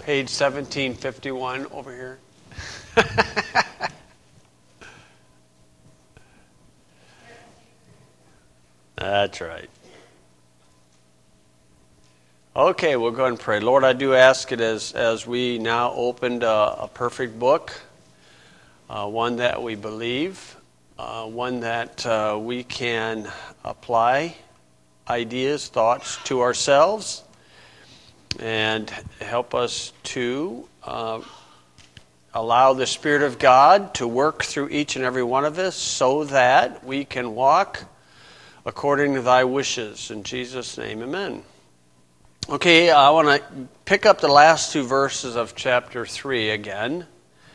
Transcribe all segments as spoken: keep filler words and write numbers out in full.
Page seventeen fifty-one over here. That's right. Okay, we'll go ahead and pray. Lord, I do ask it as, as we now opened a, a perfect book, uh, one that we believe, uh, one that uh, we can apply ideas, thoughts to ourselves, and help us to uh, allow the Spirit of God to work through each and every one of us so that we can walk according to thy wishes. In Jesus' name, amen. Okay, I want to pick up the last two verses of chapter three again.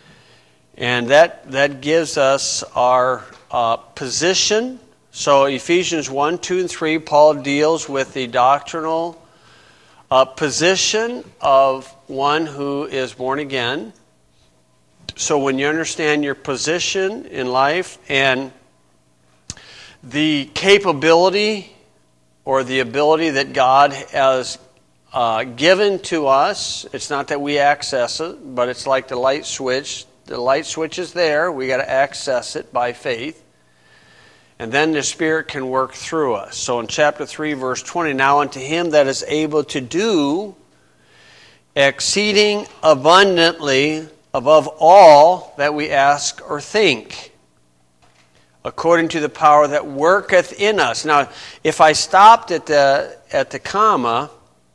And that, that gives us our uh, position. So Ephesians one, two, and three, Paul deals with the doctrinal uh, position of one who is born again. So when you understand your position in life and the capability or the ability that God has uh, given to us, it's not that we access it, but it's like the light switch. The light switch is there. We got to access it by faith. And then the Spirit can work through us. So in chapter three, verse twenty, now unto him that is able to do exceeding abundantly above all that we ask or think, according to the power that worketh in us. Now, if I stopped at the at the comma,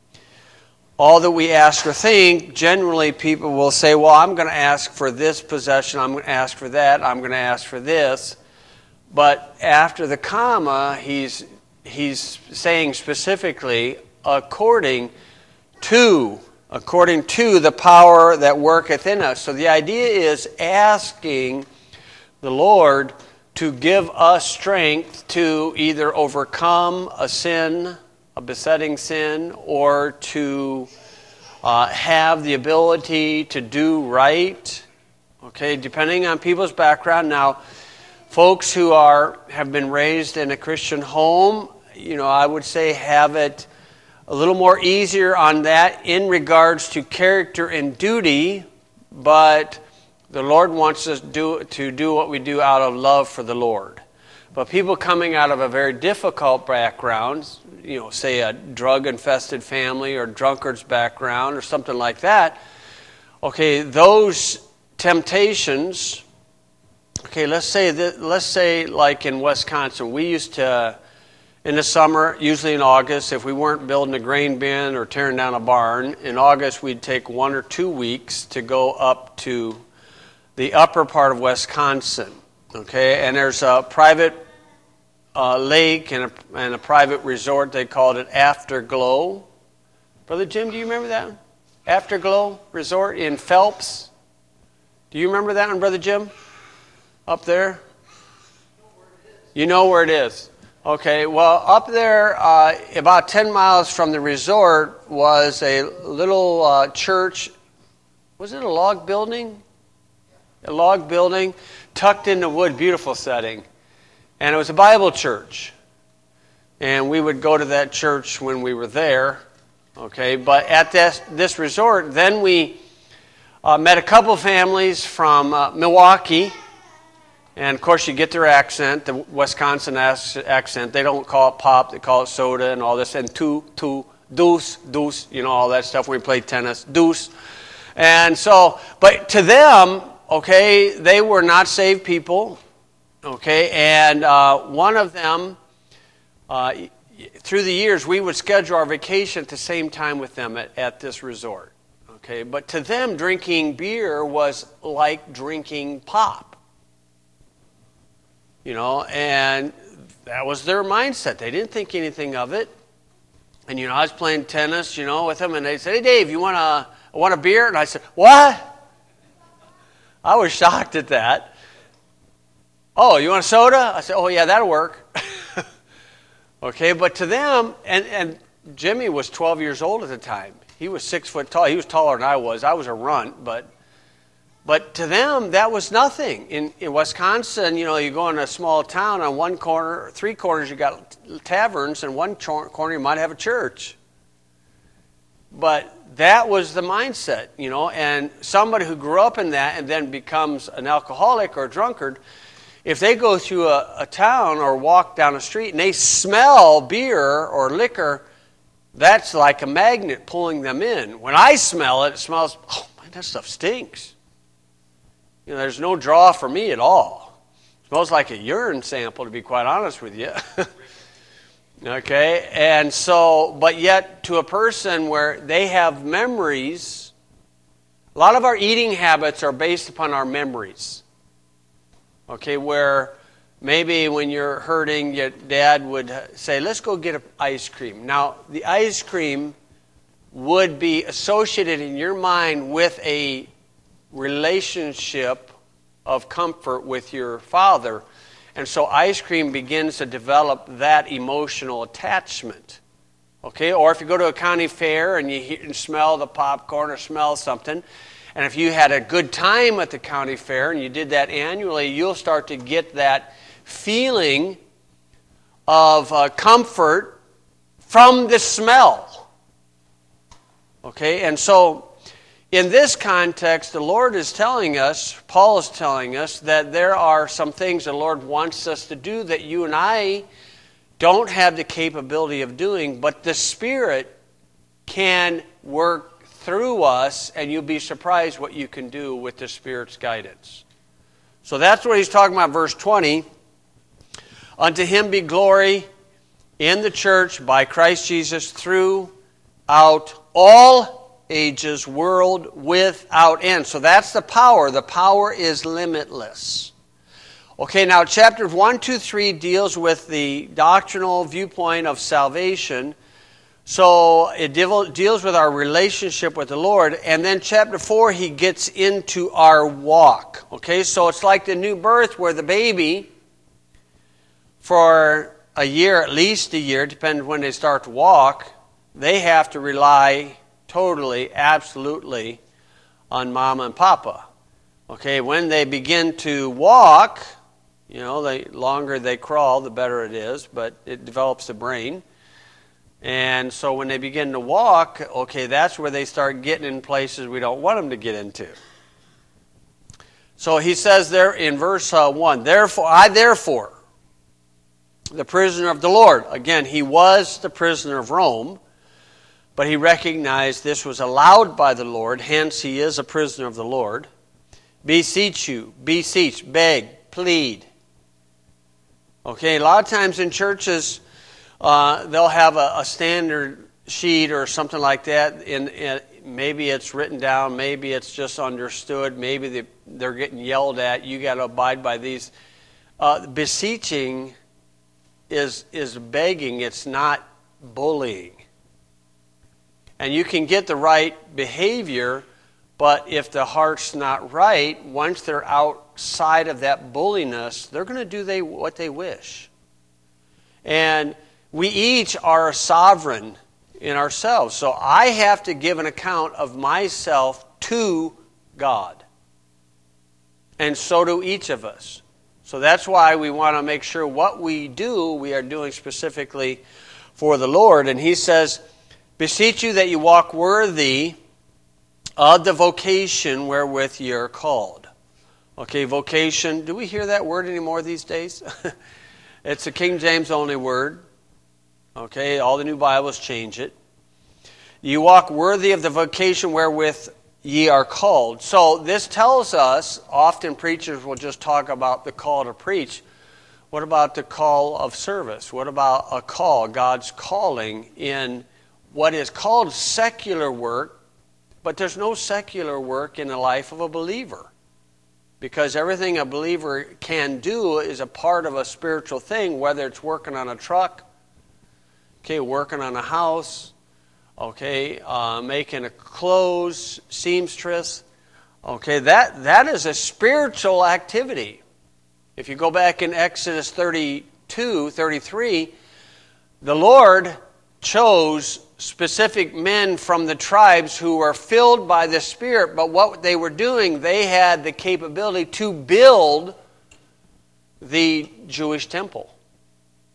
all that we ask or think, generally people will say, well, I'm going to ask for this possession, I'm going to ask for that, I'm going to ask for this. But after the comma, he's he's saying specifically, according to, according to the power that worketh in us. So the idea is asking the Lord to give us strength to either overcome a sin, a besetting sin, or to uh, have the ability to do right. Okay, depending on people's background. Now, folks who are have been raised in a Christian home, you know, I would say have it a little more easier on that in regards to character and duty, but the Lord wants us do, to do what we do out of love for the Lord. But people coming out of a very difficult background, you know, say a drug-infested family or drunkard's background or something like that, okay, those temptations, okay, let's say that, let's say like in Wisconsin, we used to, in the summer, usually in August, if we weren't building a grain bin or tearing down a barn, in August we'd take one or two weeks to go up to the upper part of Wisconsin, okay, and there's a private uh, lake and a, and a private resort. They called it Afterglow. Brother Jim, do you remember that one? Afterglow Resort in Phelps. Do you remember that one, Brother Jim? Up there? You know where it is. Okay, well, up there, uh, about ten miles from the resort, was a little uh, church. Was it a log building? A log building tucked in the wood, beautiful setting. And it was a Bible church. And we would go to that church when we were there. Okay, but at this, this resort, then we uh, met a couple families from uh, Milwaukee. And of course, you get their accent, the Wisconsin accent. They don't call it pop, they call it soda and all this. And two, two, deuce, deuce, you know, all that stuff when we play tennis, deuce. And so, but to them, okay, they were not saved people, okay, and uh, one of them, uh, through the years, we would schedule our vacation at the same time with them at, at this resort, okay, but to them, drinking beer was like drinking pop, you know, and that was their mindset. They didn't think anything of it, and, you know, I was playing tennis, you know, with them, and they said, hey, Dave, you want a, want a beer? And I said, what? I was shocked at that. Oh, you want a soda? I said, oh, yeah, that'll work. Okay, but to them, and, and Jimmy was twelve years old at the time. He was six foot tall. He was taller than I was. I was a runt, but but to them, that was nothing. In, in Wisconsin, you know, you go in a small town, on one corner, three corners, you got taverns, and one corner you might have a church. But that was the mindset, you know, and somebody who grew up in that and then becomes an alcoholic or a drunkard, if they go through a, a town or walk down a street and they smell beer or liquor, that's like a magnet pulling them in. When I smell it, it smells, oh man, that stuff stinks. You know, there's no draw for me at all. It smells like a urine sample, to be quite honest with you. Okay, and so, but yet to a person where they have memories, a lot of our eating habits are based upon our memories. Okay, where maybe when you're hurting, your dad would say, let's go get ice cream. Now, the ice cream would be associated in your mind with a relationship of comfort with your father. And so ice cream begins to develop that emotional attachment. Okay, or if you go to a county fair and you hear, and smell the popcorn or smell something, and if you had a good time at the county fair and you did that annually, you'll start to get that feeling of uh, comfort from the smell. Okay, and so in this context, the Lord is telling us, Paul is telling us, that there are some things the Lord wants us to do that you and I don't have the capability of doing, but the Spirit can work through us, and you'll be surprised what you can do with the Spirit's guidance. So that's what he's talking about, verse twenty. Unto him be glory in the church by Christ Jesus throughout all ages, world without end. So that's the power. The power is limitless. Okay, now chapters one, two, three deals with the doctrinal viewpoint of salvation. So it deals with our relationship with the Lord. And then chapter four, he gets into our walk. Okay, so it's like the new birth where the baby, for a year, at least a year, depending when they start to walk, they have to rely totally, absolutely on mama and papa. Okay, when they begin to walk, you know, the longer they crawl, the better it is, but it develops the brain. And so when they begin to walk, okay, that's where they start getting in places we don't want them to get into. So he says there in verse uh, one, therefore, I therefore, the prisoner of the Lord. Again, he was the prisoner of Rome, but he recognized this was allowed by the Lord, hence he is a prisoner of the Lord. Beseech you, beseech, beg, plead. Okay, a lot of times in churches, uh, they'll have a, a standard sheet or something like that. In, in maybe it's written down, maybe it's just understood, maybe they, they're getting yelled at. You got to abide by these. Uh, beseeching is is begging. It's not bullying. And you can get the right behavior, but if the heart's not right, once they're outside of that bulliness, they're going to do they what they wish. And we each are sovereign in ourselves. So I have to give an account of myself to God. And so do each of us. So that's why we want to make sure what we do, we are doing specifically for the Lord. And he says, beseech you that you walk worthy of the vocation wherewith you're called. Okay, vocation. Do we hear that word anymore these days? It's a King James only word. Okay, all the new Bibles change it. You walk worthy of the vocation wherewith ye are called. So this tells us, often preachers will just talk about the call to preach. What about the call of service? What about a call, God's calling in what is called secular work, but there's no secular work in the life of a believer. Because everything a believer can do is a part of a spiritual thing, whether it's working on a truck, okay, working on a house, okay, uh, making a clothes, seamstress, okay, that, that is a spiritual activity. If you go back in Exodus thirty-two, thirty-three, the Lord chose specific men from the tribes who were filled by the Spirit, but what they were doing, they had the capability to build the Jewish temple.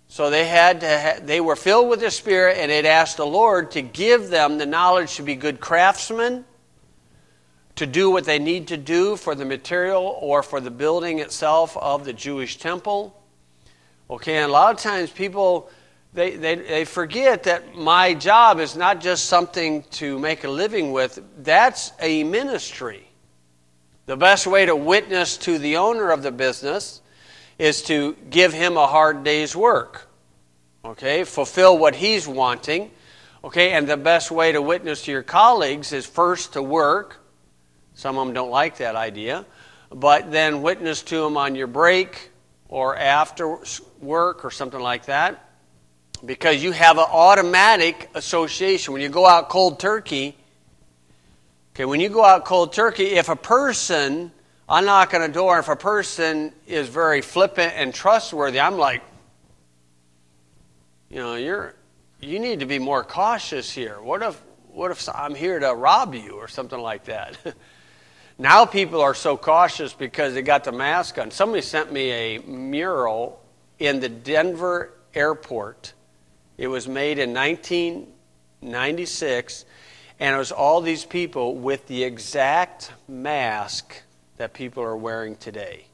So they had to ha- they were filled with the Spirit, and it asked the Lord to give them the knowledge to be good craftsmen, to do what they need to do for the material or for the building itself of the Jewish temple. Okay, and a lot of times people, they, they, they forget that my job is not just something to make a living with. That's a ministry. The best way to witness to the owner of the business is to give him a hard day's work. Okay, fulfill what he's wanting. Okay, and the best way to witness to your colleagues is first to work. Some of them don't like that idea. But then witness to them on your break or after work or something like that. Because you have an automatic association. When you go out cold turkey, okay, when you go out cold turkey, if a person, I knock on a door, if a person is very flippant and trustworthy, I'm like, you know, you're you need to be more cautious here. What if what if I'm here to rob you or something like that? Now people are so cautious because they got the mask on. Somebody sent me a mural in the Denver airport. It was made in nineteen ninety-six, and it was all these people with the exact mask that people are wearing today.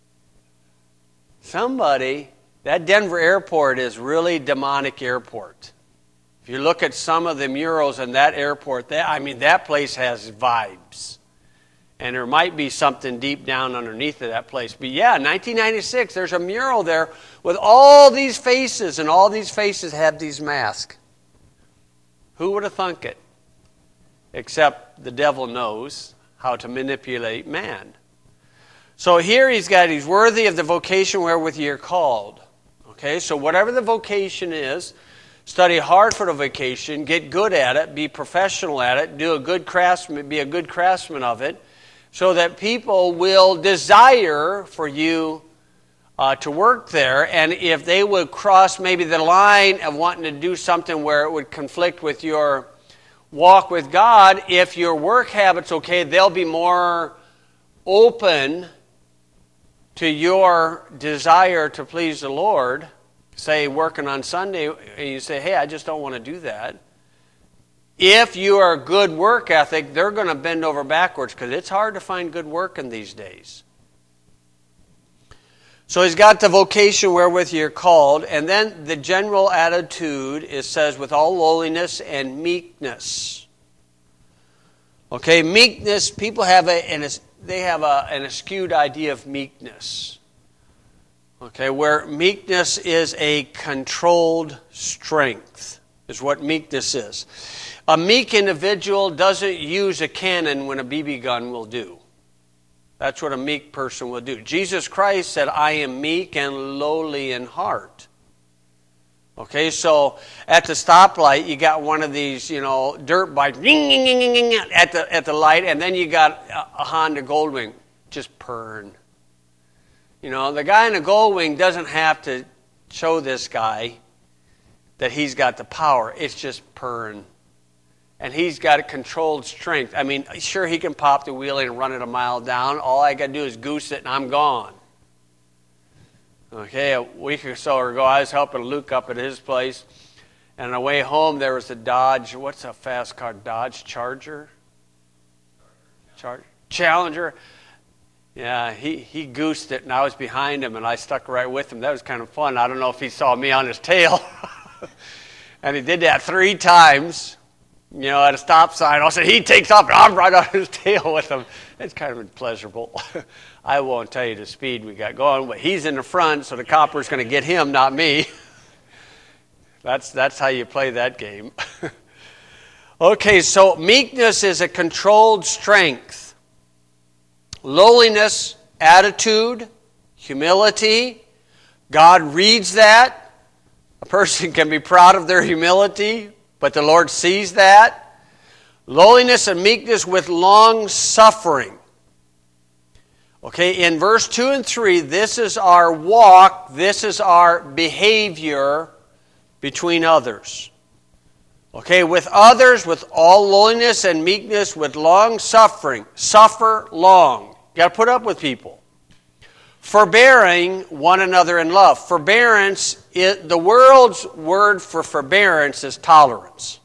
Somebody, that Denver airport is really demonic airport. If you look at some of the murals in that airport, that, I mean, that place has vibes. And there might be something deep down underneath of that place. But yeah, nineteen ninety-six, there's a mural there with all these faces, and all these faces have these masks. Who would have thunk it? Except the devil knows how to manipulate man. So here he's got, he's worthy of the vocation wherewith ye are called. Okay, so whatever the vocation is, study hard for the vocation, get good at it, be professional at it, do a good craftsman, be a good craftsman of it, so that people will desire for you uh, to work there. And if they would cross maybe the line of wanting to do something where it would conflict with your walk with God, if your work habit's okay, they'll be more open to your desire to please the Lord. Say, working on Sunday, and you say, hey, I just don't want to do that. If you are a good work ethic, they're going to bend over backwards because it's hard to find good work in these days. So he's got the vocation wherewith you're called, and then the general attitude, it says, with all lowliness and meekness. Okay, meekness, people have a, an, they have a, an skewed idea of meekness. Okay, where meekness is a controlled strength, is what meekness is. A meek individual doesn't use a cannon when a B B gun will do. That's what a meek person will do. Jesus Christ said, I am meek and lowly in heart. Okay, so at the stoplight, you got one of these, you know, dirt bikes at the, at the light, and then you got a Honda Goldwing just purring. You know, the guy in the Goldwing doesn't have to show this guy that he's got the power. It's just purring. And he's got a controlled strength. I mean, sure, he can pop the wheelie and run it a mile down. All I got to do is goose it and I'm gone. Okay, a week or so ago, I was helping Luke up at his place. And on the way home, there was a Dodge. What's a fast car? Dodge Charger? Charger? Challenger. Yeah, he, he goosed it, and I was behind him, and I stuck right with him. That was kind of fun. I don't know if he saw me on his tail. And he did that three times, you know, at a stop sign. Also, he takes off, and I'm right on his tail with him. It's kind of pleasurable. I won't tell you the speed we got going, but he's in the front, so the copper's going to get him, not me. That's, that's how you play that game. Okay, so meekness is a controlled strength. Lowliness, attitude, humility. God reads that. A person can be proud of their humility, but the Lord sees that. Lowliness and meekness with long suffering. Okay, in verse two and three, this is our walk, this is our behavior between others. Okay, with others, with all lowliness and meekness, with long suffering. Suffer long. You got to put up with people. Forbearing one another in love. Forbearance it, the world's word for forbearance is tolerance.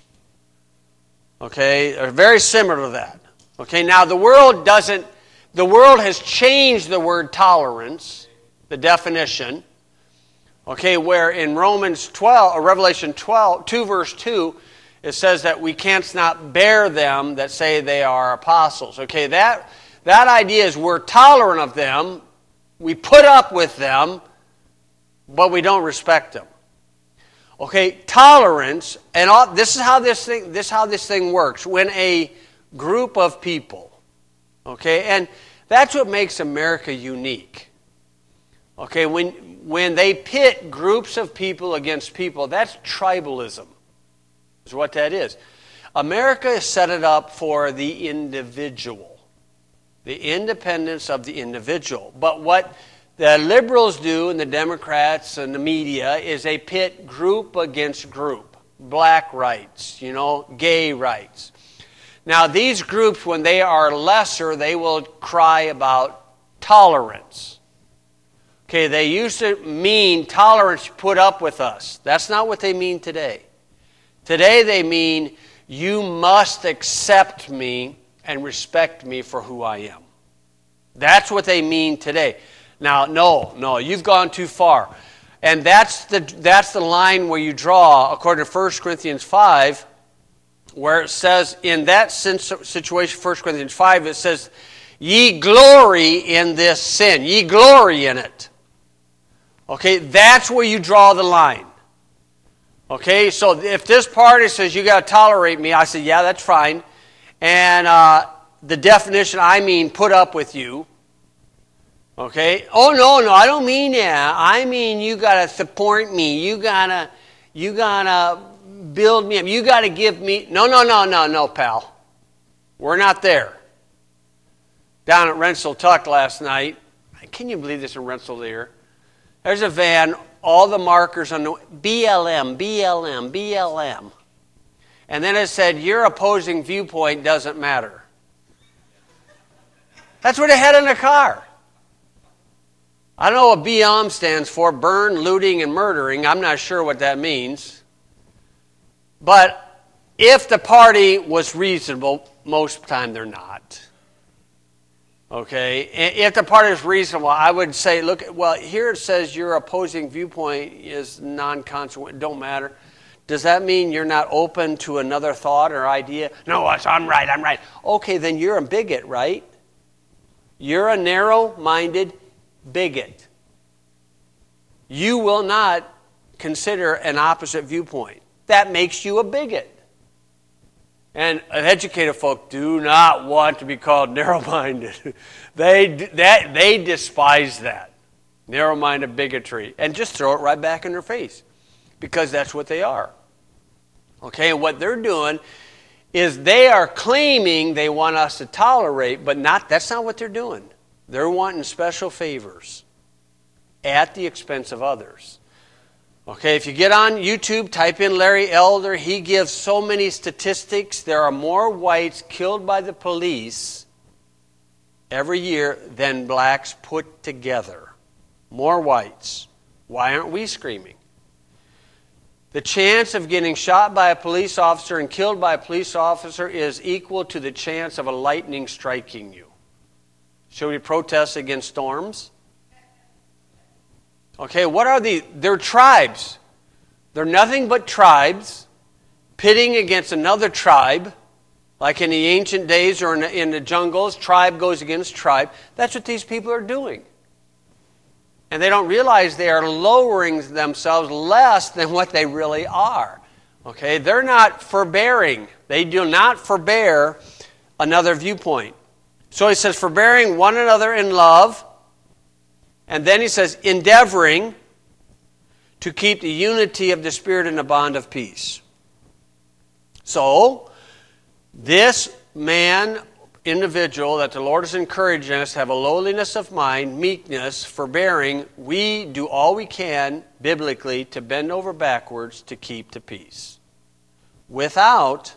Okay, they're very similar to that. Okay, now the world doesn't, the world has changed the word tolerance, the definition. Okay, where in Romans twelve, or Revelation twelve, two verse two, it says that we can't not bear them that say they are apostles. Okay, that, that idea is we're tolerant of them, we put up with them, but we don't respect them. Okay, tolerance, and all, this is how this thing, this is how this thing works. When a group of people, okay, and that's what makes America unique. Okay, when when they pit groups of people against people, that's tribalism, is what that is. America is set it up for the individual, the independence of the individual. But what the liberals do, and the Democrats and the media, is they pit group against group. Black rights, you know, gay rights. Now, these groups, when they are lesser, they will cry about tolerance. Okay, they used to mean tolerance, put up with us. That's not what they mean today. Today they mean you must accept me and respect me for who I am. That's what they mean today. Now, no, no, you've gone too far. And that's the that's the line where you draw, according to First Corinthians five, where it says, in that situation, First Corinthians five, it says, ye glory in this sin. Ye glory in it. Okay, that's where you draw the line. Okay, so if this party says you got to tolerate me, I say, yeah, that's fine. And uh, the definition, I mean, put up with you. Okay, oh no, no, I don't mean that. I mean you got to support me. You gotta, you gotta build me up. You got to give me. No, no, no, no, no, pal. We're not there. Down at Rensselaer Tuck last night. Can you believe this in Rensselaer there? There's a van, all the markers on the B L M, B L M, B L M. And then it said, your opposing viewpoint doesn't matter. That's what it had in the car. I don't know what B L M stands for, burn, looting, and murdering. I'm not sure what that means. But if the party was reasonable, most of the time they're not. Okay, if the party is reasonable, I would say, look, well, here it says your opposing viewpoint is non-consequent, don't matter. Does that mean you're not open to another thought or idea? No, I'm right, I'm right. Okay, then you're a bigot, right? You're a narrow-minded bigot. You will not consider an opposite viewpoint. That makes you a bigot. And educated folk do not want to be called narrow-minded. they, that, they despise that, narrow-minded bigotry, and just throw it right back in their face because that's what they are. Okay, and what they're doing is they are claiming they want us to tolerate, but not. That's not what they're doing. They're wanting special favors at the expense of others. Okay, if you get on YouTube, type in Larry Elder, he gives so many statistics. There are more whites killed by the police every year than blacks put together. More whites. Why aren't we screaming? The chance of getting shot by a police officer and killed by a police officer is equal to the chance of a lightning striking you. Should we protest against storms? Okay, what are the... They're tribes. They're nothing but tribes pitting against another tribe, like in the ancient days or in the, in the jungles, tribe goes against tribe. That's what these people are doing. And they don't realize they are lowering themselves less than what they really are. Okay, they're not forbearing. They do not forbear another viewpoint. So he says, forbearing one another in love. And then he says, endeavoring to keep the unity of the Spirit in a bond of peace. So, this man, individual that the Lord is encouraging us to have a lowliness of mind, meekness, forbearing, we do all we can, biblically, to bend over backwards to keep the peace. Without,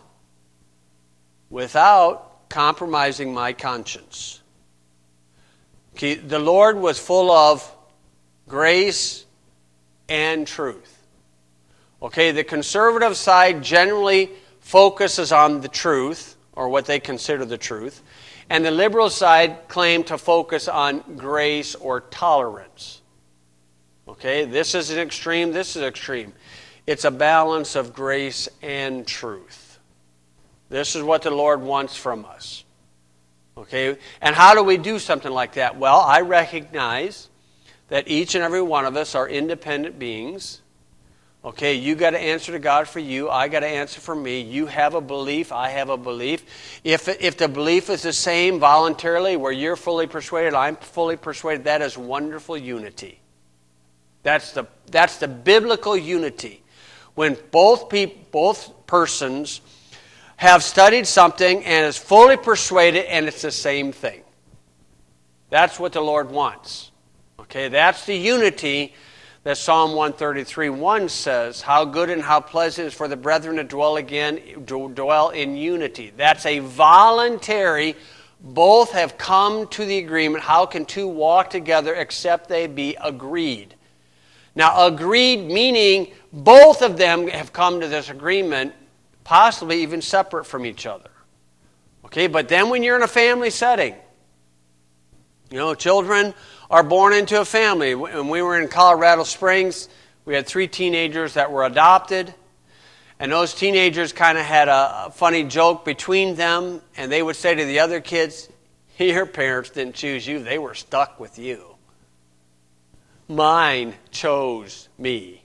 without compromising my conscience. Okay, the Lord was full of grace and truth. Okay, the conservative side generally focuses on the truth, or what they consider the truth, and the liberal side claim to focus on grace or tolerance. Okay, this is an extreme, this is extreme. It's a balance of grace and truth. This is what the Lord wants from us. Okay, and how do we do something like that? Well, I recognize that each and every one of us are independent beings. Okay, you got to answer to God for you. I got to answer for me. You have a belief. I have a belief. If, if the belief is the same voluntarily, where you're fully persuaded, I'm fully persuaded, that is wonderful unity. That's the, that's the biblical unity. When both people, both persons have studied something and is fully persuaded and it's the same thing. That's what the Lord wants. Okay, that's the unity that Psalm one thirty-three one says, how good and how pleasant is for the brethren to dwell again, to dwell in unity. That's a voluntary, both have come to the agreement. How can two walk together except they be agreed? Now, agreed meaning both of them have come to this agreement, possibly even separate from each other. Okay, but then when you're in a family setting, you know, children are born into a family. When we were in Colorado Springs, we had three teenagers that were adopted. And those teenagers kind of had a funny joke between them. And they would say to the other kids, your parents didn't choose you. They were stuck with you. Mine chose me.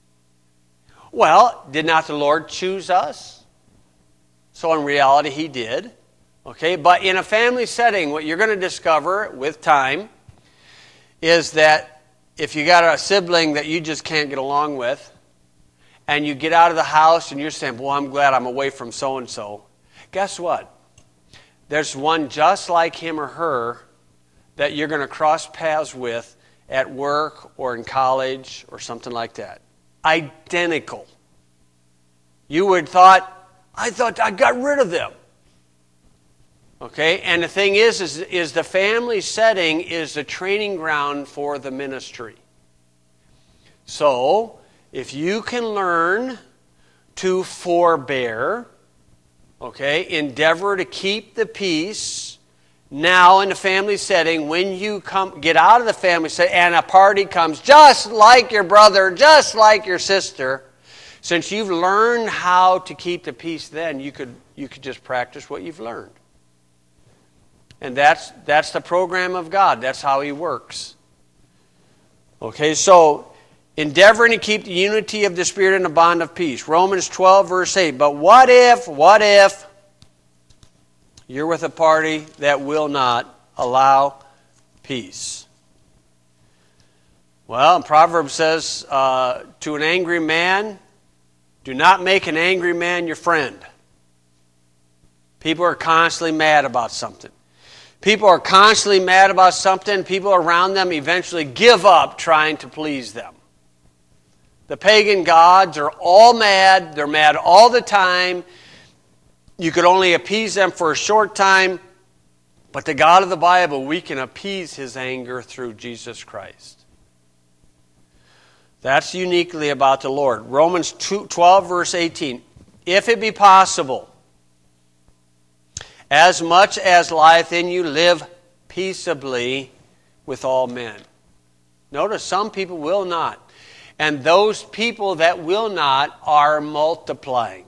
Well, did not the Lord choose us? So in reality, He did. Okay, but in a family setting, what you're going to discover with time is that if you got a sibling that you just can't get along with, and you get out of the house and you're saying, well, I'm glad I'm away from so-and-so. Guess what? There's one just like him or her that you're going to cross paths with at work or in college or something like that. Identical. You would thought, I thought I got rid of them. Okay, and the thing is, is, is the family setting is the training ground for the ministry. So, if you can learn to forbear, okay, endeavor to keep the peace, now in the family setting, when you come get out of the family setting and a party comes just like your brother, just like your sister, since you've learned how to keep the peace then, you could, you could just practice what you've learned. And that's that's the program of God. That's how He works. Okay, so endeavoring to keep the unity of the Spirit in the bond of peace. Romans twelve, verse eight. But what if, what if you're with a party that will not allow peace? Well, Proverbs says, uh, to an angry man, do not make an angry man your friend. People are constantly mad about something. People are constantly mad about something. People around them eventually give up trying to please them. The pagan gods are all mad. They're mad all the time. You could only appease them for a short time. But the God of the Bible, we can appease His anger through Jesus Christ. That's uniquely about the Lord. Romans twelve, verse eighteen. If it be possible, as much as lieth in you, live peaceably with all men. Notice some people will not. And those people that will not are multiplying.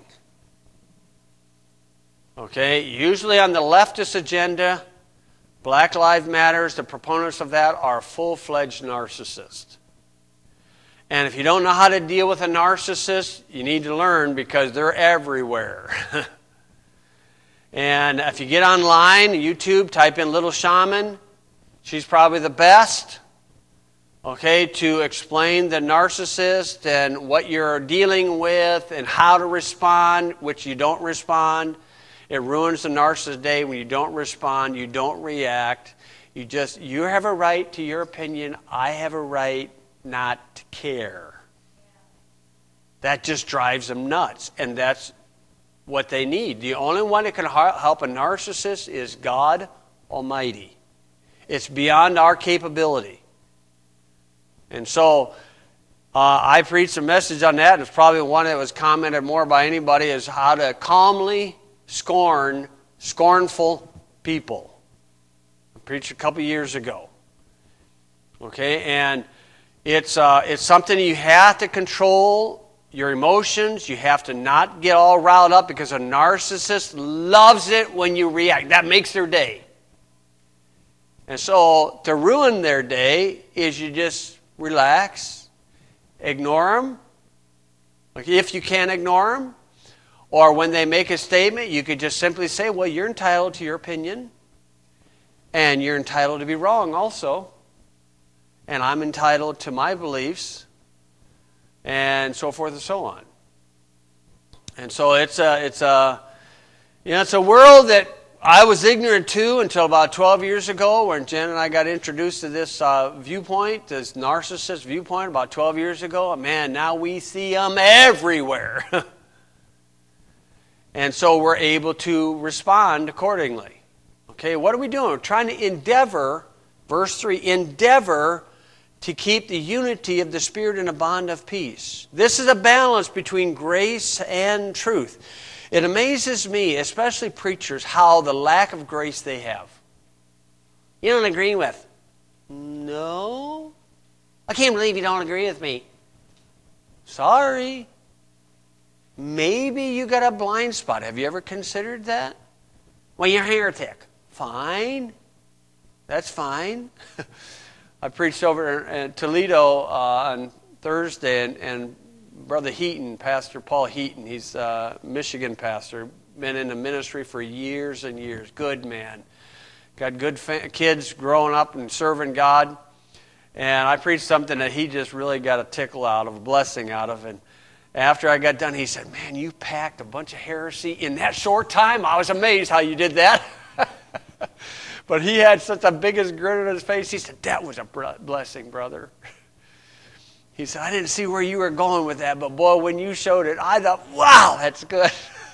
Okay, usually on the leftist agenda, Black Lives Matter, the proponents of that are full-fledged narcissists. And if you don't know how to deal with a narcissist, you need to learn because they're everywhere. And if you get online, YouTube, type in Little Shaman. She's probably the best, okay, to explain the narcissist and what you're dealing with and how to respond, which you don't respond. It ruins the narcissist's day when you don't respond, you don't react. You just, you have a right to your opinion. I have a right not to care. That just drives them nuts, and that's what they need. The only one that can help a narcissist is God Almighty. It's beyond our capability. And so, Uh, I preached a message on that. It's probably one that was commented more by anybody, is how to calmly scorn scornful people. I preached a couple years ago. Okay, and it's uh, it's something you have to control your emotions. You have to not get all riled up, because a narcissist loves it when you react. That makes their day. And so to ruin their day is you just relax, ignore them, like if you can ignore them. Or when they make a statement, you could just simply say, well, you're entitled to your opinion, and you're entitled to be wrong also, and I'm entitled to my beliefs, and so forth and so on. And so it's a, it's a, you know, it's a world that I was ignorant to until about twelve years ago, when Jen and I got introduced to this uh, viewpoint, this narcissist viewpoint, about twelve years ago. Man, now we see them everywhere. And so we're able to respond accordingly. Okay, what are we doing? We're trying to endeavor, verse three, endeavor to keep the unity of the Spirit in a bond of peace. This is a balance between grace and truth. It amazes me, especially preachers, how the lack of grace they have. You don't agree with? No. I can't believe you don't agree with me. Sorry. Maybe you got a blind spot. Have you ever considered that? Well, you're a heretic. Fine. That's fine. I preached over in Toledo uh, on Thursday, and, and Brother Heaton, Pastor Paul Heaton, he's a Michigan pastor, been in the ministry for years and years. Good man. Got good fa- kids growing up and serving God. And I preached something that he just really got a tickle out of, a blessing out of. And after I got done, he said, man, you packed a bunch of heresy in that short time. I was amazed how you did that. But he had such a biggest grin on his face. He said, that was a blessing, brother. He said, I didn't see where you were going with that, but boy, when you showed it, I thought, wow, that's good.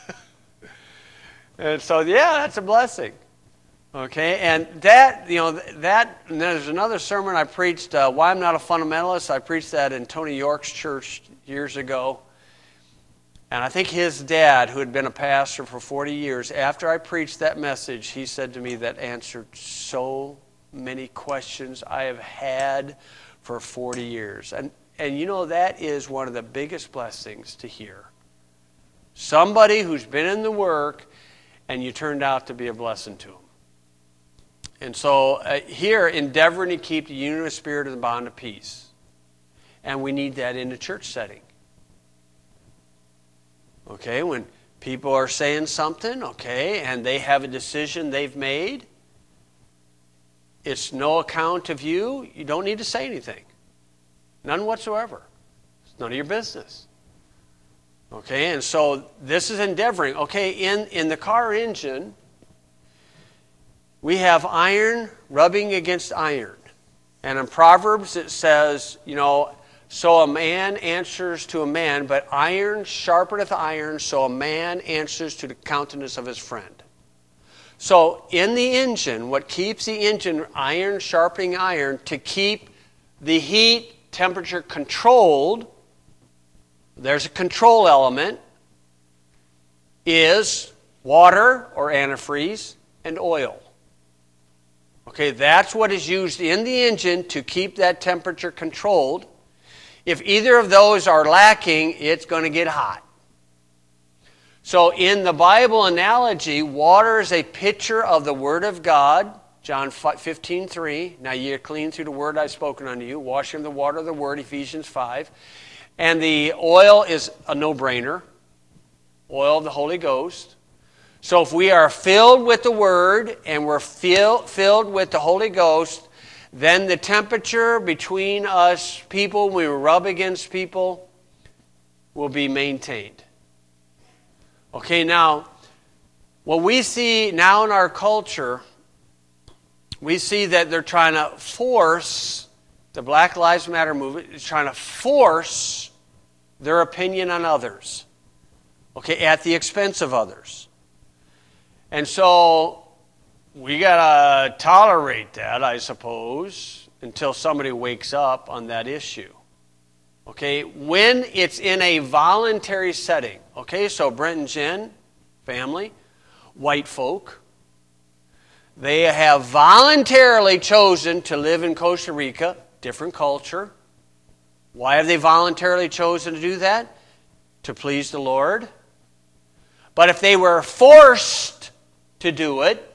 And so, yeah, that's a blessing. Okay, and that, you know, that, and there's another sermon I preached, uh, Why I'm Not a Fundamentalist. I preached that in Tony York's church years ago. And I think his dad, who had been a pastor for forty years, after I preached that message, he said to me, that answered so many questions I have had for forty years. And, and you know, that is one of the biggest blessings to hear. Somebody who's been in the work, and you turned out to be a blessing to them. And so uh, here, endeavoring to keep the unity of spirit and the bond of peace. And we need that in the church setting. Okay, when people are saying something, okay, and they have a decision they've made, it's no account of you, you don't need to say anything. None whatsoever. It's none of your business. Okay, and so this is endeavoring. Okay, in, in the car engine, we have iron rubbing against iron. And in Proverbs it says, you know, so a man answers to a man, but iron sharpeneth iron, so a man answers to the countenance of his friend. So in the engine, what keeps the engine iron sharpening iron, to keep the heat temperature controlled, there's a control element, is water or antifreeze and oil. Okay, that's what is used in the engine to keep that temperature controlled. If either of those are lacking, it's going to get hot. So in the Bible analogy, water is a picture of the Word of God. John fifteen three. Now ye are clean through the word I've spoken unto you. Wash in the water of the Word, Ephesians five. And the oil is a no-brainer. Oil of the Holy Ghost. So if we are filled with the Word and we're fill, filled with the Holy Ghost, then the temperature between us people, when we rub against people, will be maintained. Okay, now, what we see now in our culture, we see that they're trying to force, the Black Lives Matter movement is trying to force their opinion on others, okay, at the expense of others. And so we got to tolerate that, I suppose, until somebody wakes up on that issue. Okay, when it's in a voluntary setting. Okay, so Brent and Jen, family, white folk, they have voluntarily chosen to live in Costa Rica, different culture. Why have they voluntarily chosen to do that? To please the Lord. But if they were forced to do it,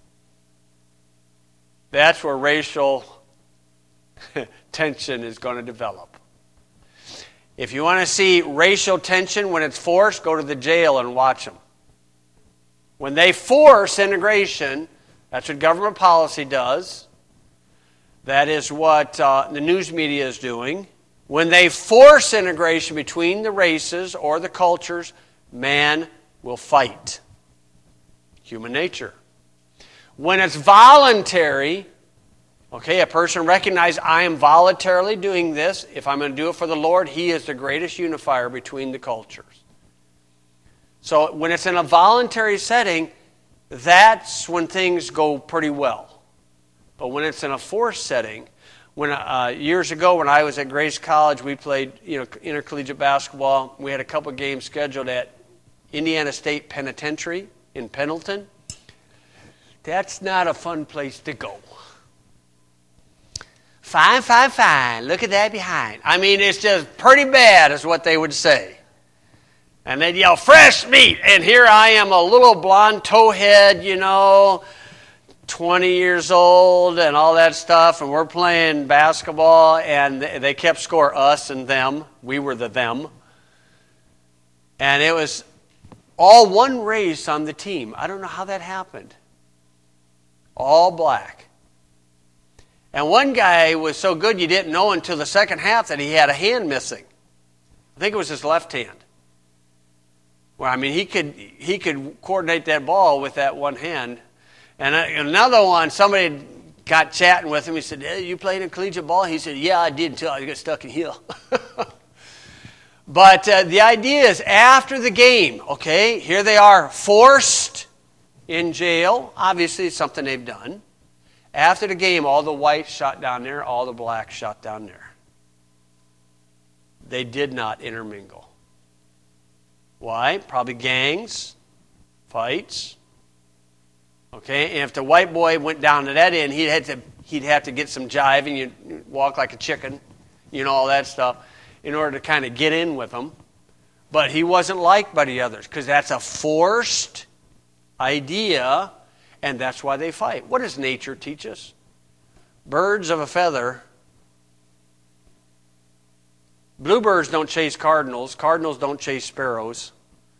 that's where racial tension is going to develop. If you want to see racial tension when it's forced, go to the jail and watch them. When they force integration, that's what government policy does. That is what uh, the news media is doing. When they force integration between the races or the cultures, man will fight. Human nature. When it's voluntary, okay, a person recognizes I am voluntarily doing this. If I'm going to do it for the Lord, He is the greatest unifier between the cultures. So when it's in a voluntary setting, that's when things go pretty well. But when it's in a forced setting, when uh, years ago when I was at Grace College, we played you know intercollegiate basketball. We had a couple games scheduled at Indiana State Penitentiary in Pendleton. That's not a fun place to go. Fine, fine, fine. Look at that behind. I mean, it's just pretty bad is what they would say. And they'd yell, fresh meat. And here I am, a little blonde towhead, you know, twenty years old and all that stuff. And we're playing basketball. And they kept score, us and them. We were the them. And it was all one race on the team. I don't know how that happened. All black. And one guy was so good you didn't know until the second half that he had a hand missing. I think it was his left hand. Well, I mean, he could he could coordinate that ball with that one hand. And another one, somebody got chatting with him. He said, hey, you played in collegiate ball? He said, yeah, I did until I got stuck in heel. But uh, the idea is after the game, okay, here they are forced in jail. Obviously, it's something they've done. After the game, all the whites shot down there, all the blacks shot down there. They did not intermingle. Why? Probably gangs, fights. Okay, and if the white boy went down to that end, he'd have to he'd have to get some jive, and you'd walk like a chicken, you know, all that stuff, in order to kind of get in with them. But he wasn't liked by the others because that's a forced idea. And that's why they fight. What does nature teach us? Birds of a feather. Bluebirds don't chase cardinals. Cardinals don't chase sparrows.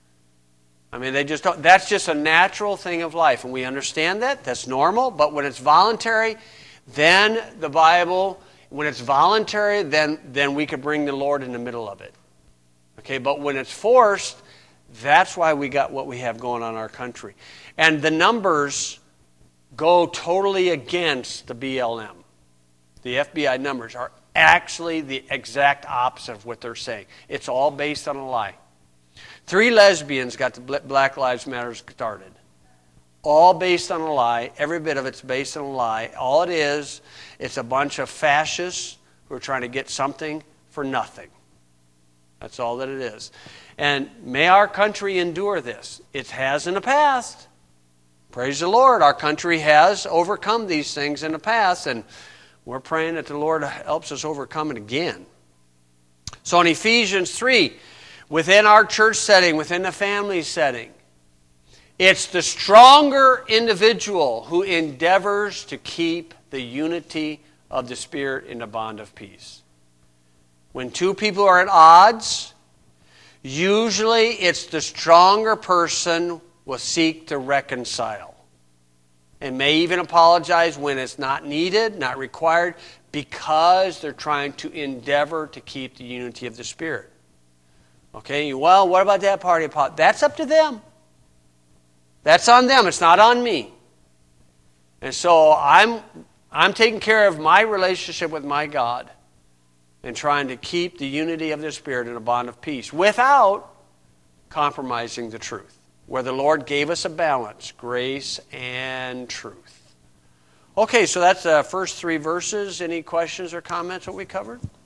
I mean, they just don't. That's just a natural thing of life. And we understand that. That's normal. But when it's voluntary, then the Bible, when it's voluntary, then, then we could bring the Lord in the middle of it. Okay, but when it's forced, that's why we got what we have going on in our country. And the numbers go totally against the B L M. The F B I numbers are actually the exact opposite of what they're saying. It's all based on a lie. Three lesbians got the Black Lives Matter started. All based on a lie. Every bit of it's based on a lie. All it is, it's a bunch of fascists who are trying to get something for nothing. That's all that it is. And may our country endure this. It has in the past. Praise the Lord. Our country has overcome these things in the past, and we're praying that the Lord helps us overcome it again. So in Ephesians three, within our church setting, within the family setting, it's the stronger individual who endeavors to keep the unity of the Spirit in the bond of peace. When two people are at odds, usually it's the stronger person will seek to reconcile. And may even apologize when it's not needed, not required, because they're trying to endeavor to keep the unity of the Spirit. Okay, well, what about that party? That's up to them. That's on them. It's not on me. And so I'm, I'm taking care of my relationship with my God and trying to keep the unity of the Spirit in a bond of peace without compromising the truth. Where the Lord gave us a balance, grace and truth. Okay, so that's the first three verses. Any questions or comments what we covered?